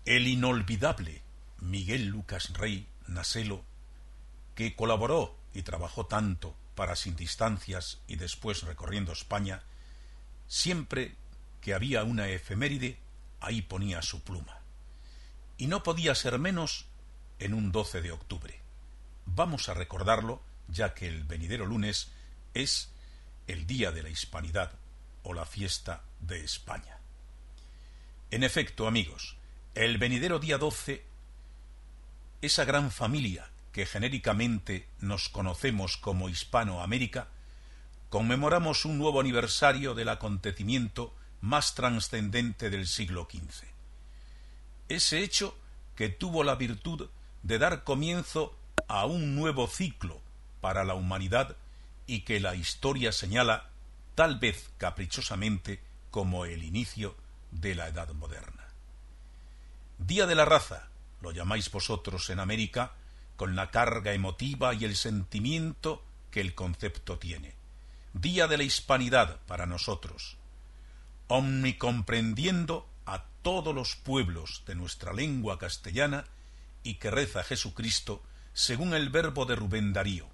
El inolvidable Miguel Lucas Rey Naselo, que colaboró y trabajó tanto para Sin Distancias y después recorriendo España, siempre que había una efeméride, ahí ponía su pluma. Y no podía ser menos en un 12 de octubre. Vamos a recordarlo, ya que el venidero lunes es el Día de la Hispanidad o la fiesta de España. En efecto, amigos, el venidero día 12, esa gran familia que genéricamente nos conocemos como Hispanoamérica, conmemoramos un nuevo aniversario del acontecimiento más trascendente del siglo XV. Ese hecho que tuvo la virtud de dar comienzo a un nuevo ciclo para la humanidad y que la historia señala, tal vez caprichosamente, como el inicio de la Edad Moderna. Día de la Raza, lo llamáis vosotros en América, con la carga emotiva y el sentimiento que el concepto tiene. Día de la Hispanidad para nosotros, omnicomprendiendo a todos los pueblos de nuestra lengua castellana y que reza Jesucristo según el verbo de Rubén Darío.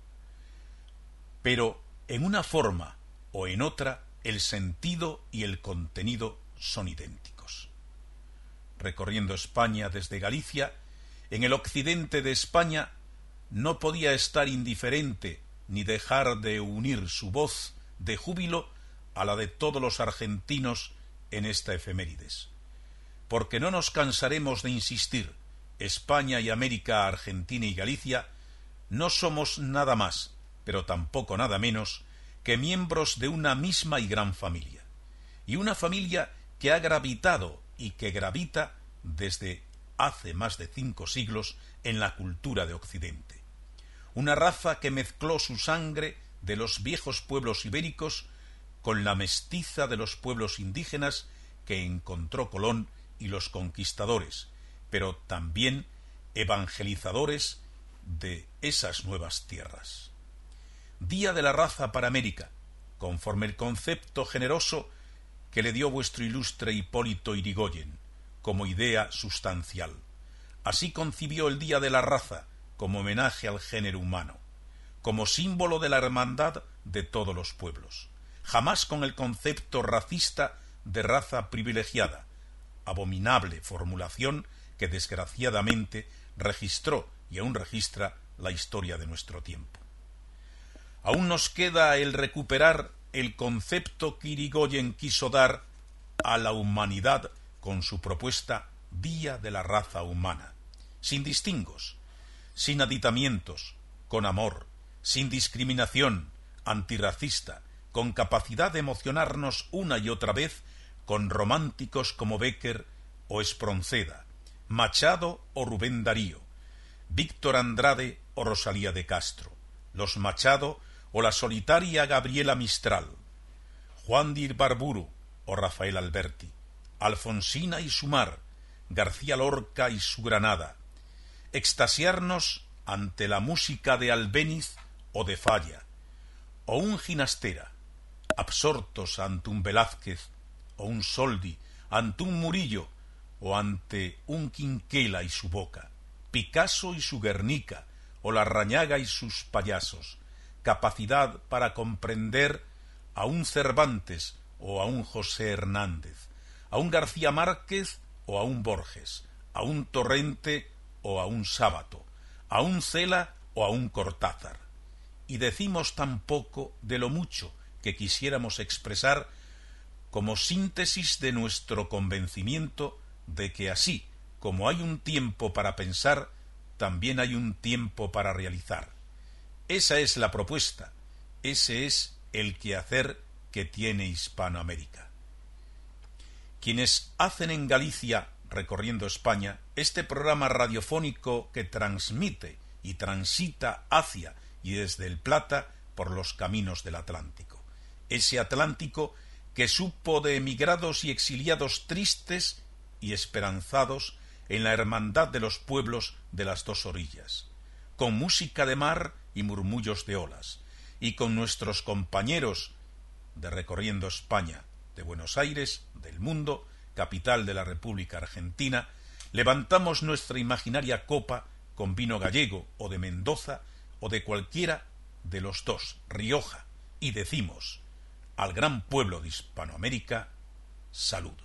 Pero en una forma o en otra el sentido y el contenido son idénticos. Recorriendo España desde Galicia, en el occidente de España no podía estar indiferente ni dejar de unir su voz de júbilo a la de todos los argentinos en esta efemérides. Porque no nos cansaremos de insistir, España y América, Argentina y Galicia no somos nada más, pero tampoco nada menos, que miembros de una misma y gran familia. Y una familia que ha gravitado y que gravita desde hace más de 5 siglos en la cultura de Occidente. Una raza que mezcló su sangre de los viejos pueblos ibéricos con la mestiza de los pueblos indígenas que encontró Colón y los conquistadores, pero también evangelizadores de esas nuevas tierras. Día de la Raza para América, conforme el concepto generoso que le dio vuestro ilustre Hipólito Yrigoyen, como idea sustancial. Así concibió el Día de la Raza, como homenaje al género humano, como símbolo de la hermandad de todos los pueblos, jamás con el concepto racista de raza privilegiada, abominable formulación que desgraciadamente registró y aún registra la historia de nuestro tiempo. Aún nos queda el recuperar el concepto que Yrigoyen quiso dar a la humanidad con su propuesta Día de la Raza Humana, sin distingos, sin aditamientos, con amor, sin discriminación, antirracista, con capacidad de emocionarnos una y otra vez con románticos como Bécquer o Espronceda, Machado o Rubén Darío, Víctor Andrade o Rosalía de Castro, los Machado o la solitaria Gabriela Mistral, Juan de Ibarburu o Rafael Alberti, Alfonsina y su mar, García Lorca y su Granada, extasiarnos ante la música de Albéniz o de Falla, o un Ginastera, absortos ante un Velázquez o un Soldi, ante un Murillo o ante un Quinquela y su boca, Picasso y su Guernica o Larrañaga y sus payasos, capacidad para comprender a un Cervantes o a un José Hernández, a un García Márquez o a un Borges, a un Torrente o a un Sábato, a un Cela o a un Cortázar. Y decimos tan poco de lo mucho que quisiéramos expresar como síntesis de nuestro convencimiento de que así como hay un tiempo para pensar, también hay un tiempo para realizar. Esa es la propuesta, ese es el quehacer que tiene Hispanoamérica. Quienes hacen en Galicia, recorriendo España, este programa radiofónico que transmite y transita hacia y desde el Plata por los caminos del Atlántico. Ese Atlántico que supo de emigrados y exiliados tristes y esperanzados en la hermandad de los pueblos de las dos orillas, con música de mar y murmullos de olas, y con nuestros compañeros de Recorriendo España, de Buenos Aires, del mundo, capital de la República Argentina, levantamos nuestra imaginaria copa con vino gallego o de Mendoza o de cualquiera de los dos, Rioja, y decimos al gran pueblo de Hispanoamérica: salud.